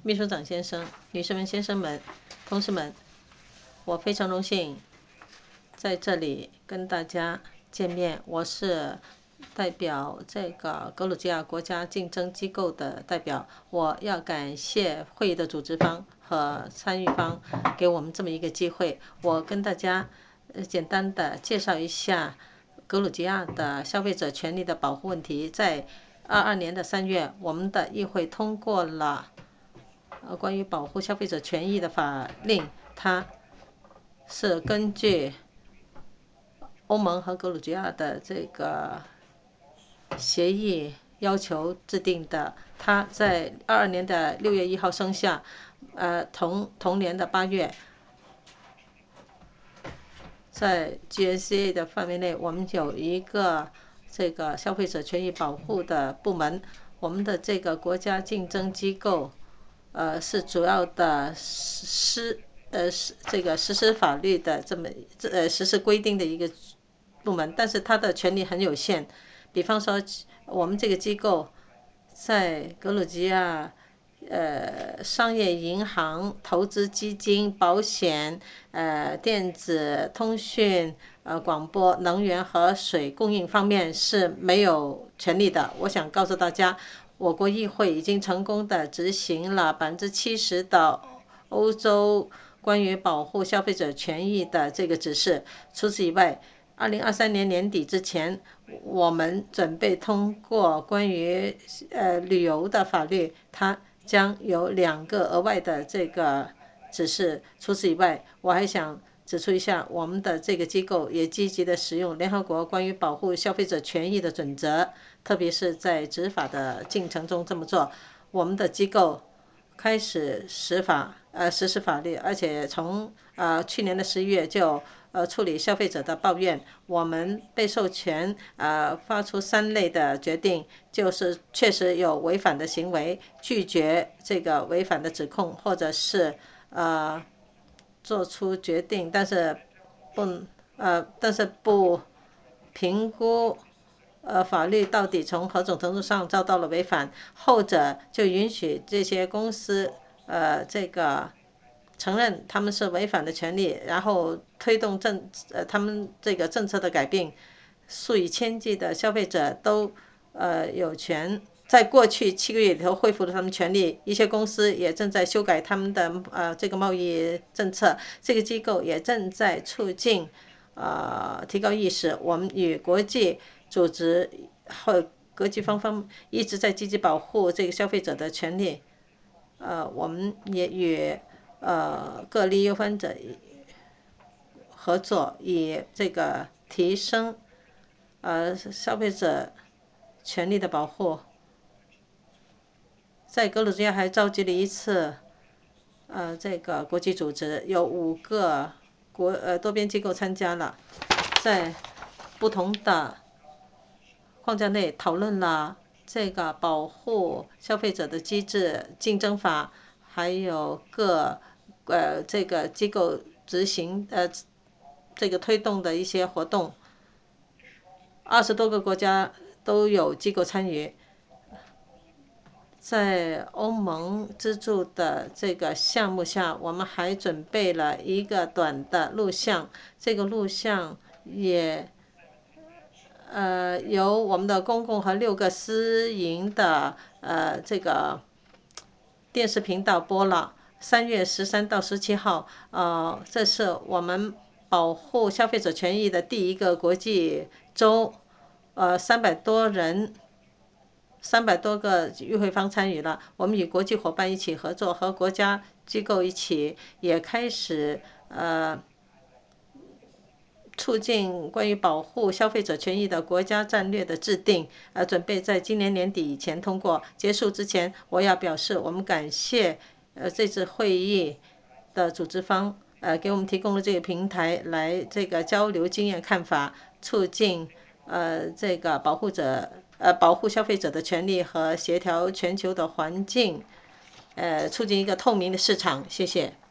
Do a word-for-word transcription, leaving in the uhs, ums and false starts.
秘书长先生、女士们、先生们、同事们，我非常荣幸在这里跟大家见面。我是代表这个格鲁吉亚国家竞争机构的代表，我要感谢会议的组织方和参与方给我们这么一个机会。我跟大家简单的介绍一下格鲁吉亚的消费者权利的保护问题。在二二年的三月，我们的议会通过了呃关于保护消费者权益的法令，它是根据欧盟和格鲁吉亚的这个协议要求制定的。它在二二年的六月一号生效，呃，同同年的八月，在 G S C A 的范围内，我们有一个这个消费者权益保护的部门。我们的这个国家竞争机构，呃，是主要的实呃这个实施法律的这么呃实施规定的一个部门，但是它的权力很有限。比方说，我们这个机构在格鲁吉亚呃商业银行、投资基金、保险、呃电子通讯、呃广播、能源和水供应方面是没有权利的。我想告诉大家，我国议会已经成功的执行了百分之七十的欧洲关于保护消费者权益的这个指示。除此以外，二零二三年年底之前，我们准备通过关于呃旅游的法律，它将有两个额外的这个指示。除此以外，我还想指出一下，我们的这个机构也积极的使用联合国关于保护消费者权益的准则，特别是在执法的进程中这么做。我们的机构开始实法呃实施法律，而且从呃去年的十一月就呃处理消费者的抱怨。我们被授权呃发出三类的决定，就是确实有违反的行为，拒绝这个违反的指控，或者是呃做出决定，但是不呃但是不评估呃，法律到底从何种程度上遭到了违反，后者就允许这些公司呃这个承认他们是违反的权利，然后推动政呃他们这个政策的改变。数以千计的消费者都呃有权在过去七个月里头恢复了他们权利。一些公司也正在修改他们的呃这个贸易政策。这个机构也正在促进呃提高意识。我们与国际组织和国际方方一直在积极保护这个消费者的权利。呃，我们也与呃各利益攸关者合作，以这个提升呃消费者权利的保护。在格鲁吉亚还召集了一次呃这个国际组织，有五个国呃多边机构参加了，在不同的框架内讨论了这个保护消费者的机制、竞争法，还有各呃这个机构执行呃这个推动的一些活动。二十多个国家都有机构参与。在欧盟资助的这个项目下，我们还准备了一个短的录像。这个录像也呃由我们的公共和六个私营的呃这个电视频道播了。三月十三到十七号，呃，这是我们保护消费者权益的第一个国际周，呃，三百多人。三百多个与会方参与了。我们与国际伙伴一起合作，和国家机构一起，也开始呃促进关于保护消费者权益的国家战略的制定，呃，准备在今年年底以前通过。结束之前，我要表示我们感谢呃这次会议的组织方，呃，给我们提供了这个平台来这个交流经验看法，促进呃这个保护者呃保护消费者的权利和协调全球的环境，呃，促进一个透明的市场。谢谢。